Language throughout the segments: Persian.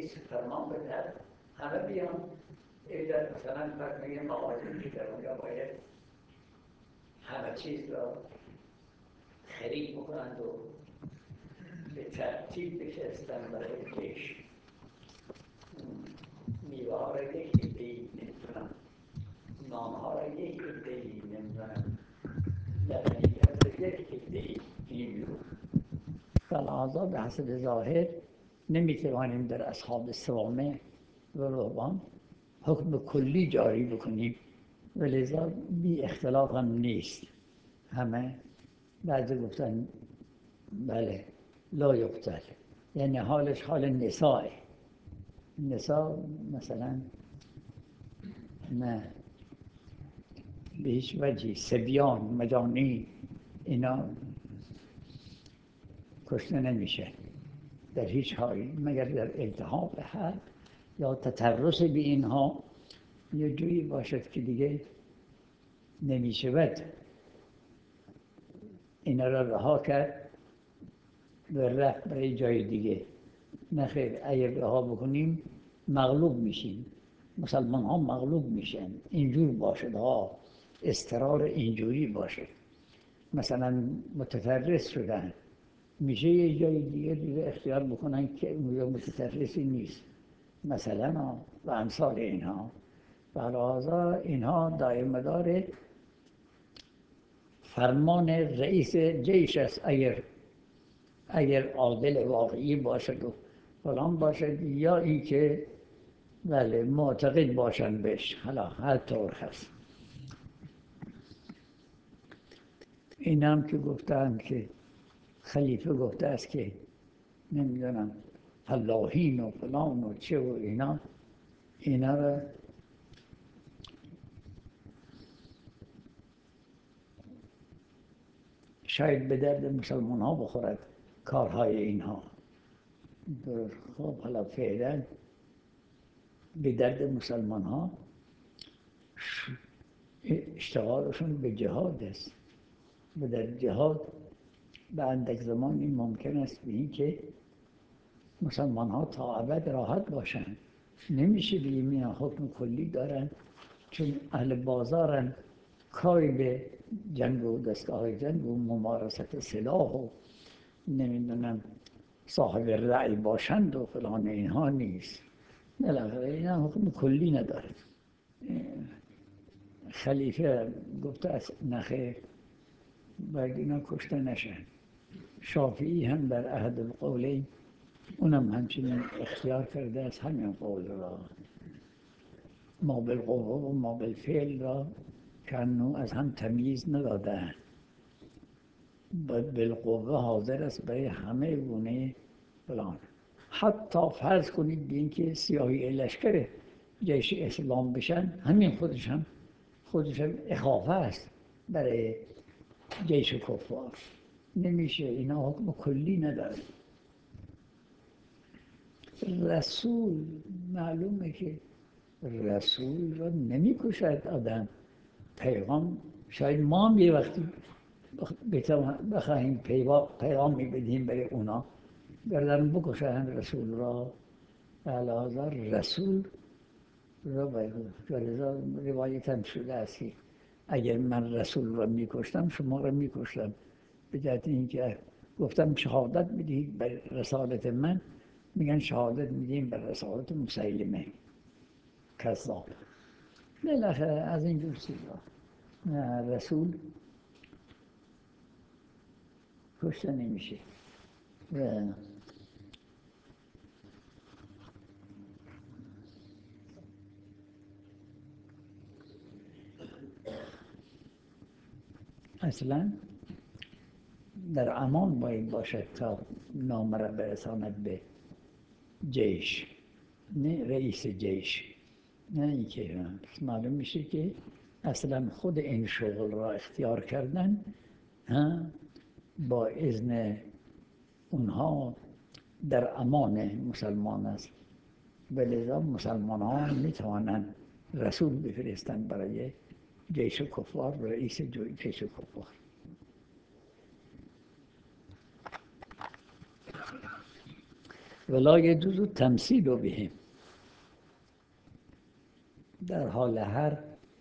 رئیس فرمان بده همه بیان ایدر مثلا فرق میگه مغازه که در اونجا باید همه چیز را خرید بکنند و به ترتیب بفرستن برای جیش. میوه ها را یک عده‌ای نمیدونم، نان ها را یک عده‌ای نمیدونم، لبنیات را یک عده‌ای اینجور. فلحاظا به حسب ظاهر نمیتوانیم در اصحاب الصوامع و رهبان حکم کلی جاری بکنیم، ولذا بی اختلاف هم نیست. همه بعضی گفتن بله لا یقتل، یعنی حالش حال نساء. نساء مثلا نه به هیچ وجهی، صبیان، مجانین، اینا کشته نمیشه در هیچ حالی مگر در التهاب حد یا تطرس به اینها یه جوری باشد که دیگه نمیشود اینا را رها کرد و رفت برای جای دیگه. نخیر، اگر رها بکنیم مغلوب میشیم، مسلمان ها مغلوب میشن. اینجور باشد ها، اضطرار اینجوری باشد. مثلا متطرس شدن، میشه یه جای دیگه اختیار بکنن که اونجا متطرسی نیست مثلا و امثال اینها. لذا اینها دائم داره فرمان رئیس جیش است، اگر عادل واقعی باشد و فلان باشد، یا اینکه بله معتقد باشن بهش، حالا هر طور هست. این هم که گفتن که خلیفه گفته است که نمیدونم فلاحین و فلان و چه و اینا را شاید به درد مسلمان ها بخورد کارهای اینها. خب حالا فعلا به درد مسلمان ها اشتغالشون به جهاد است و در جهاد به اندک زمانی ممکن است به این که مسلمان ها تا ابد راحت باشند. نمیشه بگیم اینا حکم کلی دارن چون اهل بازارن، کاری به جنگ و دستگاه جنگ و ممارست سلاح و نمیدونم صاحب رأی باشند و فلان اینها نیست. بالاخره اینا حکم کلی ندارد. خلیفه گفته است نخیر باید اینا کشته نشن. شافعی هم در احد القولین اونم همچنین اختیار کرده است همین قول را، ما بالقوه و ما بالفعل را کنو از هم تمییز ندادن. بالقوه حاضر است برای همه گونه فلان. حتی فرض کنید به این که سیاهی لشکر جیش اسلام بشن، همین خودش هم اخافه است برای جیش کفار. نمیشه، اینا حکم کلی نداره. رسول معلومه که رسول را نمیکشد آدم. پیغام شاید ما هم یه وقتی بخواهیم پیغامی بدیم برای اونا بردن بکشن رسول را. لحاظا رسول را روایت هم شده است که اگر من رسول را میکشتم شما را میکشتم، به جهت اینکه گفتم شهادت بدهید بر رسالت من، میگن شهادت میدیم بر رسالت مسیلمه کذاب. بالاخره از این جور چیزا رسول کشته نمیشه. اصلا در امان باید باشد تا نامه را برساند به جیش، نه رئیس جیش. نه اینکه معلوم میشه که اصلا خود این شغل را اختیار کردن با اذن اونها در امان مسلمان است. ولذا مسلمان ها میتوانند رسول بفرستند برای جیش کفار، رئیس جیش کفار. ولا يجوز تمثیل بهم. در حال هر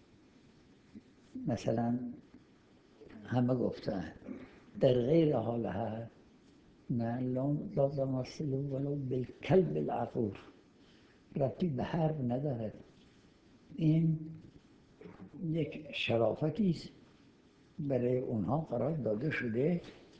مثلا همه گفتن، در غیر حال هر نه لا تمثلوا ولو بالکلب العقور، ربطی به حرب ندارد. این یک شرافتی است برای اونها قرار داده شده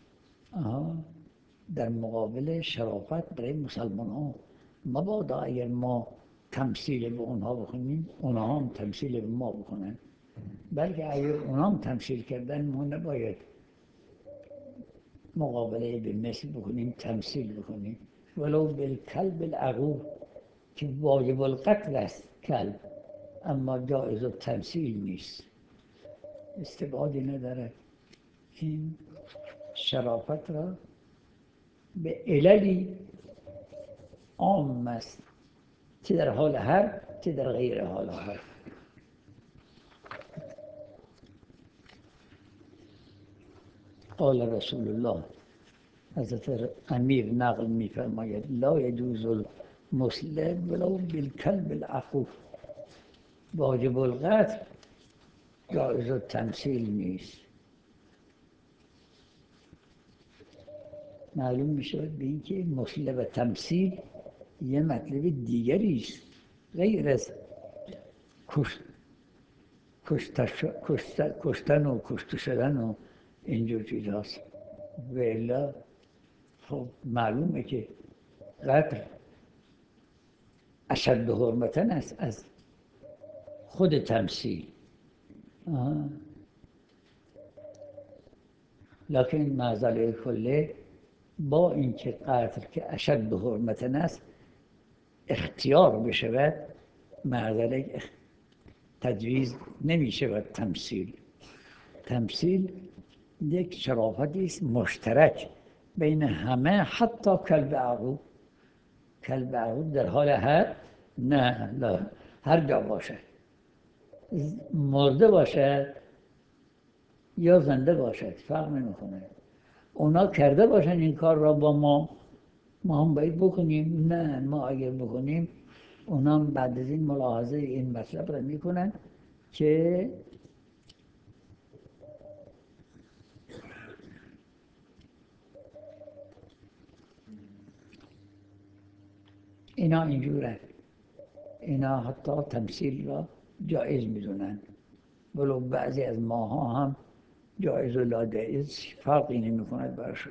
در مقابل شرافت برای مسلمان ها. مبادا اگر ما تمثیل به اونها بکنیم اونها هم تمثیل به ما بکنن، بلکه اگر اونها هم تمثیل کردن ما نباید مقابله به مثل بکنیم، تمثیل بکنیم. ولو بالکلب العقور که واجب القتل است کلب، اما جایز التمثیل نیست، استبعادی نداره. این شرافت را به عللی عام است، چه در حال حرب چه در غیر حال حرب. قال رسول الله، حضرت امیر نقل می‌فرماید لا یجوز المسلم ولو بالکلب العقور، واجب القتل جایز التمثیل نیست. معلوم می‌شود به این که مسلم و تمثیل یه مطلب دیگری است غیر از کشتن و کشته شدن و اینجور چیز هست. و الا خب معلومه که قتل اشد حرمتن است از خود تمثیل. لکن معضله کله با اینکه قتل که اشد حرمتن است اختیار بشود، معضله تجویز نمی شود. تمثیل یک شرافتی است مشترک بین همه، حتی کلب عقور. کلب عقور در حال نه هر جا باشد، مرده باشد یا زنده باشد فرق نمیکنه. اونا کرده باشن این کار را با ما هم باید بکنیم. نه، ما اگر بکنیم اونا هم بعد از این ملاحظه این مطلب را میکنن که اینا اینجورن، اینا حتی تمثیل را جایز میدونن، ولو بعضی از ماها هم جایز و لادائز فرقی نمی کند برشون.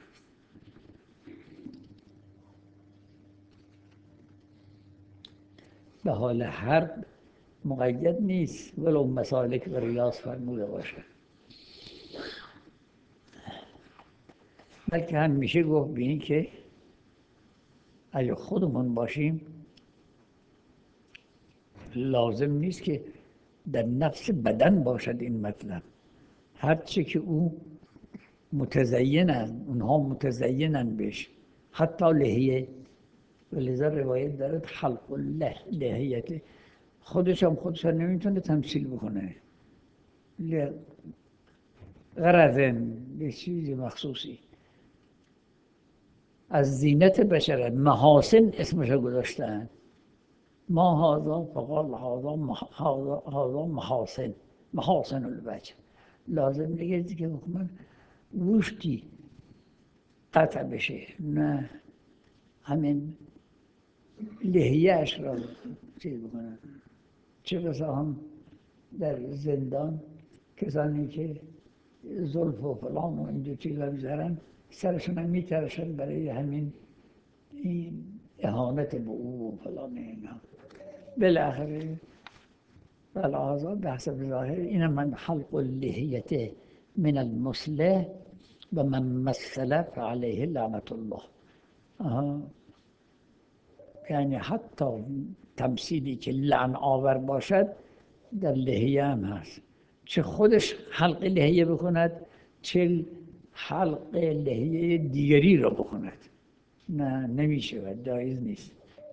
به حال حرب مقید نیست، ولو مسالک و ریاض فرموده باشه. بلکه هم میشه گفت به این که اگه خودمون باشیم لازم نیست که در نفس بدن باشد این مطلب. هرچی که او متزینن، اونها متزینن بهش، حتی لحیه. ولذا روایت دارد حلق لحیت، خودش نمیتونه تمثیل بکنه غرضن یه چیز مخصوصی. از زینت بشرت محاسن اسمشو گذاشتن، ما هذا فقال هذا محاسن الوجه. لازم نگردی که حکمان گوشتی قطع بشه، نه همین لحیه‌اش را چیز بکنن. چه بسا هم در زندان کسانی که زلف و فلان و اینجور چیزا میذارن سرشون هم میترشن برای همین این اهانت به او و فلان اینا. بالاخره والعاذا به حسب ظاهر این من حلق اللحیت من المصلح و من مثل فعلیه لعنت الله. یعنی حتی تمثیلی که لعن آور باشد در لحیه هم هست، چه خودش حلق لحیه بکند چه حلق لحیه دیگری را بکند، نه نمیشه، جایز نیست.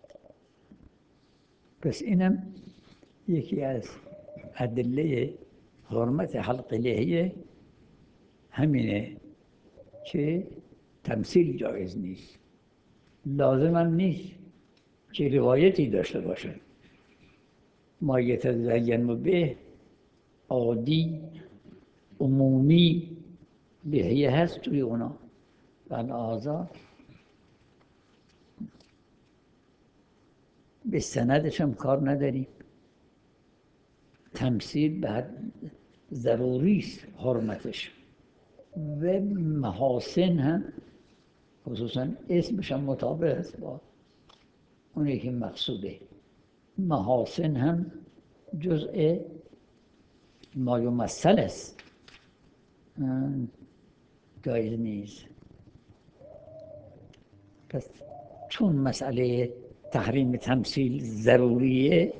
پس اینم یکی از ادله حرمت حلق لحیه همینه که تمثیل جایز نیست. لازم هم نیست که روایتی داشته باشه. ما یتزین به عادی عمومی لحیه هست توی اونا و آزاد به سندش هم کار نداریم. تمثیل به ضروری است حرمتش و محاسن هم خصوصا اسمش هم مطابق است با اونی که مقصوده. محاسن هم جزء ما یمثل است، جایز نیست. پس چون مسئله تحریم تمثیل ضروریه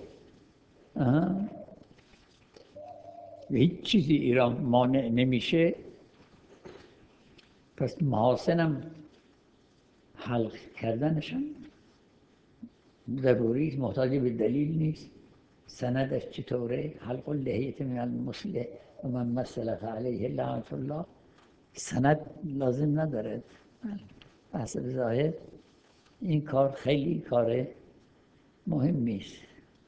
و هیچ چیزی ایران مانع نمیشه، پس محاسنم حلق کردنشم ضروری، محتاج به دلیل نیست. سندش چطوره؟ حلق اللحیة من المسلم و من مثل علیه لعنت الله. سند لازم نداره. بحث ظاهر این کار خیلی کار مهمی است.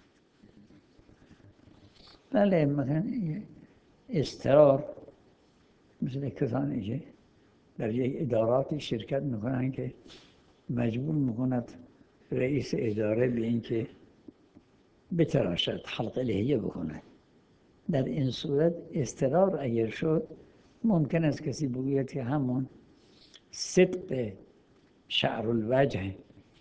بله، مثلا اضطرار مثل کسانی که در یک اداراتی شرکت میکنن که مجبور میکند رئیس اداره به این که بتراشد، حلق لحیه بکند. در این صورت اضطرار اگر شد ممکن است کسی بگوید که همون صدق شعر الوجه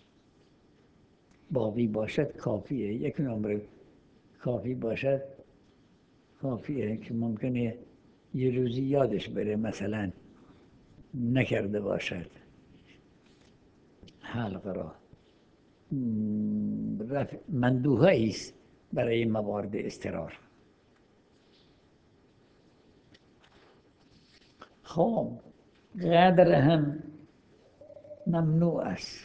باقی باشد کافیه، یک نمره کافی باشد کافیه، که ممکنه یه روزی یادش بره مثلا نکرده باشد حلق را. مندوحه است برای موارد اضطرار. خب قدر هم ممنوع است.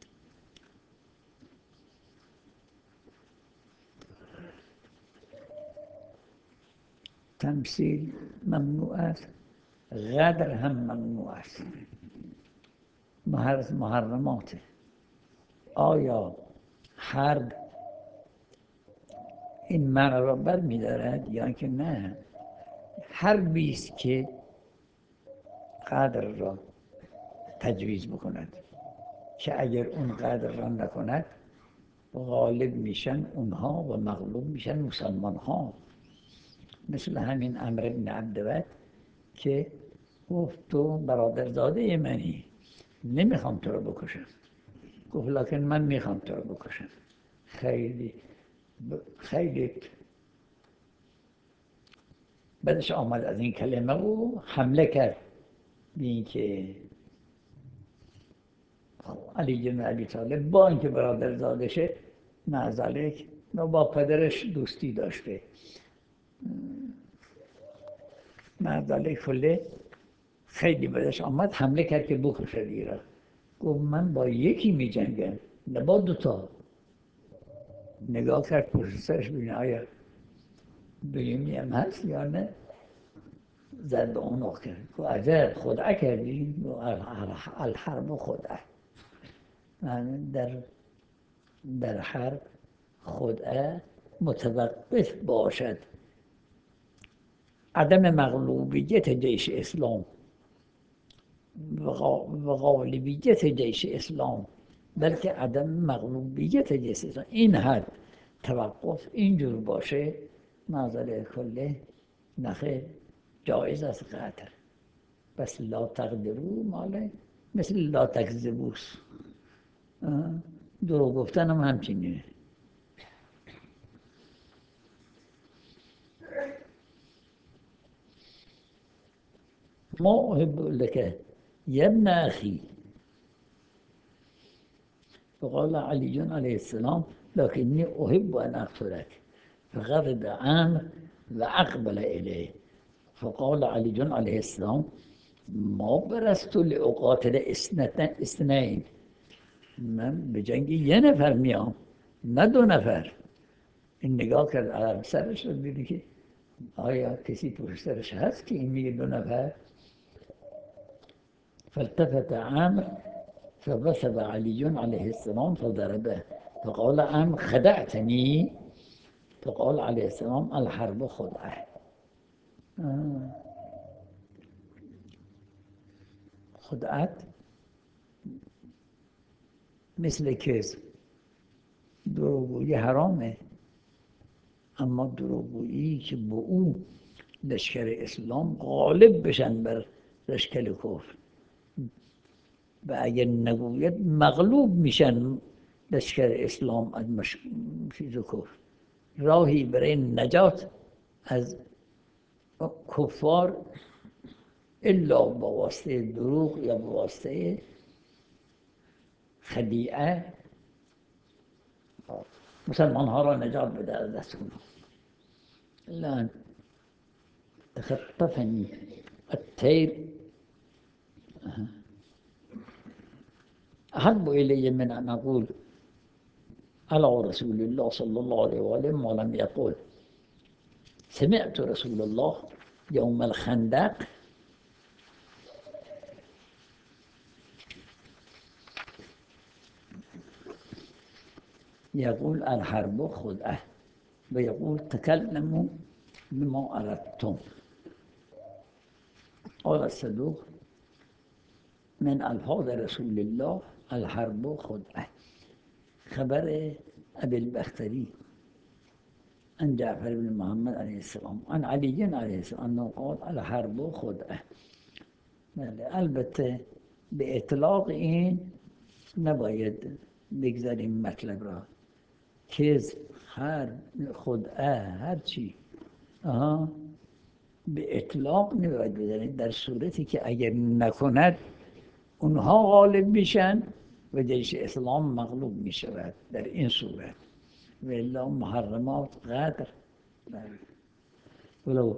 تمثیل ممنوع است، قدر هم ممنوع است. محرمات. آیا حرب این معنی را بر می دارد یا که نه؟ حربی است که قدر را تجویز بکند، که اگر اون قدر را نکند غالب میشن اونها و مغلوب میشن مسلمان ها. مثل همین عمرو بن عبدود که گفت تو برادرزاده منی، نمیخوام تو رو بکشم. گفت لکن من میخوام تو رو بکشم. خیلی بعدش آمد از این کلمه و حمله کرد به این که علی جن ابی طالب با اینکه برادرزادشه معذالک با پدرش دوستی داشته، معذالک فله خیلی بدش آمد حمله کرد که بکشه دیگه. گفت من با یکی می جنگم نه با دوتا. نگاه کرد پشت سرش ببینه آیا بیمی هم هست یا نه. زد به اون اخ کرد. گفت عجب خدعه کردی؟ الحرب خدعه. من در حرب خدعه متوقف باشد. عدم مغلوبیت جیش اسلام و غالبیت جیش اسلام، بلکه عدم مغلوبیت جیش اسلام. این حد توقف اینجور باشه معذره کله نخه جایز است قدر. بس لا تقدرو ماله مثل لا تکذبوس. دروغ گفتن هم همچینه. ما احب لك يا ابن اخي. فقال علي عليه السلام لكني احب ان اقتلك. فغضب عامر واقبل اليه. فقال علي عليه السلام ما برست لاقاتل اثنين. من به جنگ یه نفر میام نه دو نفر. این نگاه کرد علم سرش رو دیدی که آیا کسی پشت سرش هست که این میگه دو نفر. فالتفت عامر فبصب علي عليه السلام فضربه. فقال أم خدعتني؟ فقال عليه السلام الحرب خدعة. خدعت مثل کذب. دروغگویی حرامه، اما دروغگویی که با او لشکر اسلام غالب بشن بر لشکر کفر و اگر نگوید مغلوب میشن لشکر اسلام از چیز کفر. راهی برای نجات از کفار الا با واسطه دروغ یا با واسطه خدیعه مسلمان ها را نجات بده از دست اونها. الان تخطفني الطير أحب إلي من أن أقول على رسول الله صلى الله عليه وسلم ولم يقول سمعت رسول الله يوم الخندق يقول الحرب خدعة ويقول تكلموا بما أردتم. قال الصدوق من ألفاظ رسول الله الحرب خدعة. خبر أبي البختري عن جعفر بن محمد عليه السلام عن علي عليه السلام أنه قال الحرب خدعة. البته به اطلاق این نباید بگذاریم مطلب را. کذب، حرب، خدعه، هر چی به اطلاق نباید بذاریم، در صورتی که اگر نکند اونها غالب میشن و جیش اسلام مغلوب میشود. در این صورت و الا محرمات قدر ولو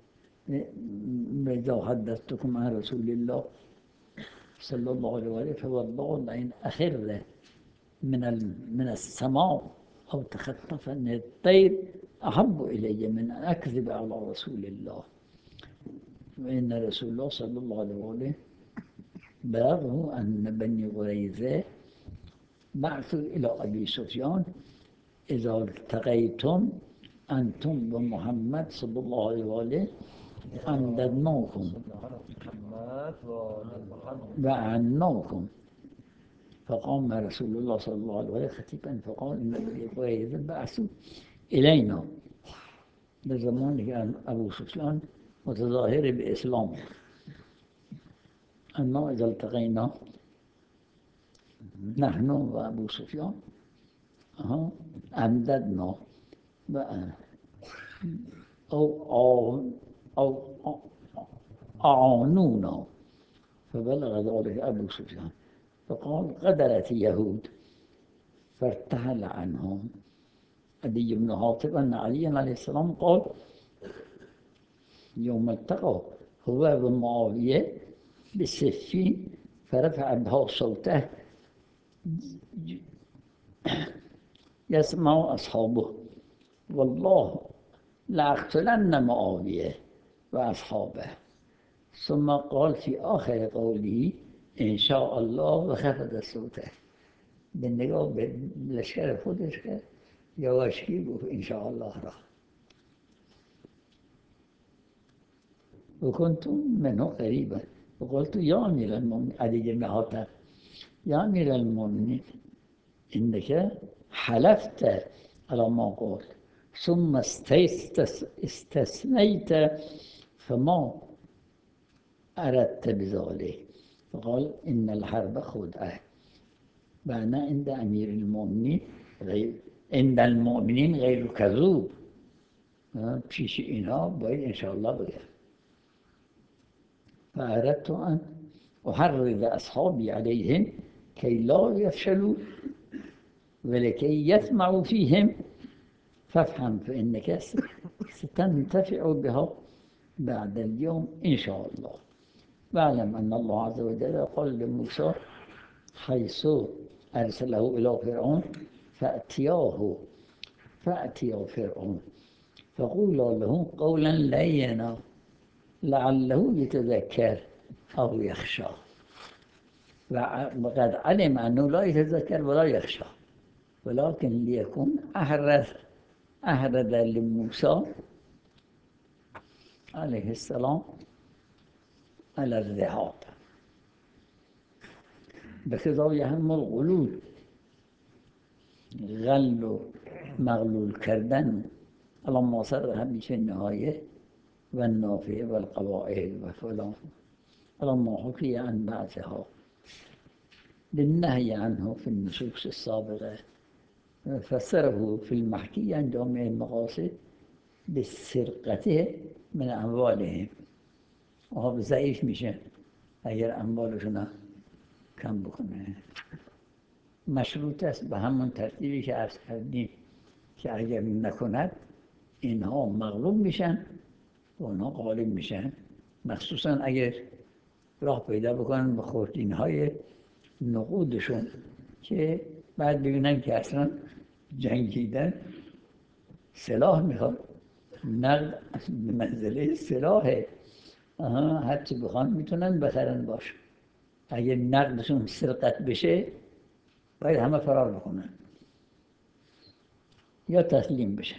إذا حدثتكم عن رسول الله صلى الله عليه وسلم فوالله لئن أخر من السماء أو تخطفني الطير أحب إلي من أن أكذب على رسول الله. وإن رسول الله صلى الله عليه وسلم بلغه أن بني قريظة بعثوا إلى أبي سفيان إذا التقيتم أنتم ومحمد صلى الله عليه وسلم أمددناكم وعناكم. فقام رسول الله صلى الله عليه وسلم خطيبا فقال إن بني قريظة بعثوا إلينا. در زمانی که ابو سفیان متظاهر به اسلام اما اذا التقينا نحن و ابو سفیان امددنا او اعانونا. فبلغ ذلك ابو سفیان فقال غدرت يهود فارتحل عنهم. عدي بن حاتم أن علي عليه السلام قال يوم التقى هو ومعاوية بالسفين فرفع بها صوته يسمع أصحابه والله لأقتلن معاوية وأصحابه. ثم قال في آخر قوله إن شاء الله وخفض صوته. بالنگاه به لشکر خودش که یواشکی گفت ان شاء الله را. وكنت منه قريبا وقلت يا امير المؤمنين علي بن حاتم يا امير المؤمنين انك حلفت على ما قلت ثم استثنيت فما اردت بذلك. فقال ان الحرب خدعه. وانا عند امير المؤمنين عند المؤمنين غیر کذوب. پیش اینا باید انشاءالله بگه. فأردت أن أحرض أصحابي عليهم كي لا يفشلوا ولكي يسمعوا فيهم فافهم فإنك ستنتفع بها بعد اليوم إن شاء الله. واعلم أن الله عز وجل قال لموسى حيث أرسله إلى فرعون فأتيا فرعون فقولا له قولا لينا لعله يتذكر أو يخشى. وقد علم أنه لا يتذكر ولا يخشى. ولكن ليكون أهرد لموسى عليه السلام على الذهاب بخضای هم الغلول غل و مغلول کردن الان ماصر همیشه نهایه و نافعه و القواعد و فلان الان ما حكي عن بعضها للنهي عنه في النصوص السابقة فسره في المحكي عن جامع المقاصد بالسرقة من أموالهم وهو ضعیف میشه اگر اموالشون کم بکنه مشروط است به همون ترتیبی که عرض کردیم که اگر نکند اینها مغلوب میشن و اونها غالب میشن مخصوصا اگر راه پیدا بکنن به خردینهای نقودشون که بعد ببینن که اصلا جنگیدن سلاح میخواد نقد به منزله سلاحه هرچی بخوان میتونن بخرن باش اگر نقدشون سرقت بشه باید همه فرار بکنن یا تسلیم بشن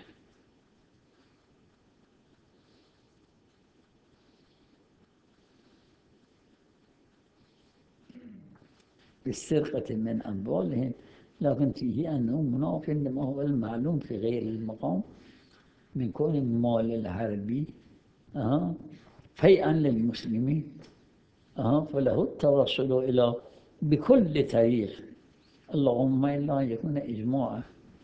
بالسرقة من أموالهم لكن فيه أنه مناف لما هو المعلوم في غير المقام من كون المال الحربي فيئا للمسلمين فله التوصل إلى بكل طريق اللهم إلا أن يكون إجماعا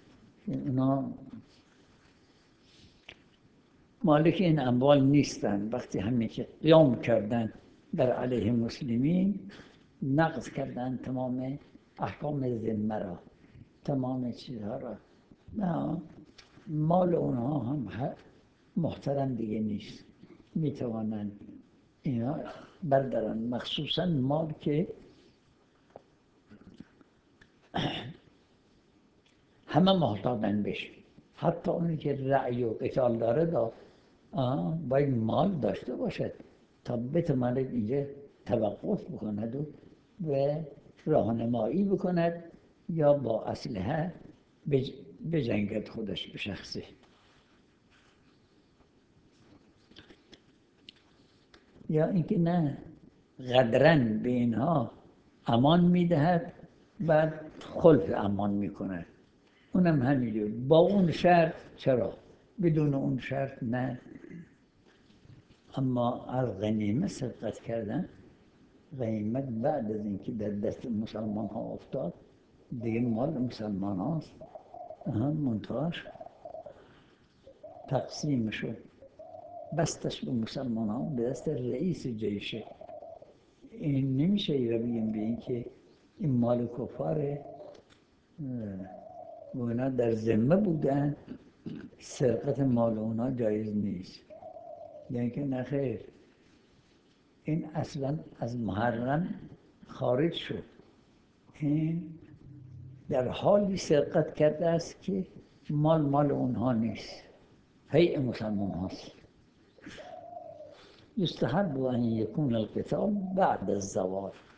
مالک این اموال نیستن وقتی همین که قیام کردن در علیه مسلمین نقض کردن تمام احکام ذمه را تمام چیزها را نه مال اونها هم محترم دیگه نیست میتوانن اینا بردارن مخصوصا مال که همه محتاجن بشه حتی اونی که رأی و قتال داره باید مال داشته باشد تا بتواند اینجا توقف بکند و راهنمایی بکند یا با اسلحه بجنگد خودش به شخصه یا اینکه نه قدرن به اینها امان میدهد بعد خلف امان میکند اونم همینجور با اون شرط چرا بدون اون شرط نه اما از غنیمت سرقت کردن غنیمت بعد از اینکه در دست مسلمان ها افتاد دیگه مال مسلمان هاست منتهاش تقسیم شد بستش به مسلمان ها به دست رئیس جیشه این نمیشه یا بگیم به این که این مال کفاره و اونا در ذمه بودن سرقت مال اونا جایز نیست یعنی که نخیر این اصلا از محرم خارج شد این در حالی سرقت کرده است که مال اونها نیست هیئ مسلمان هاست يستحب أن يكون القتال بعد الزوال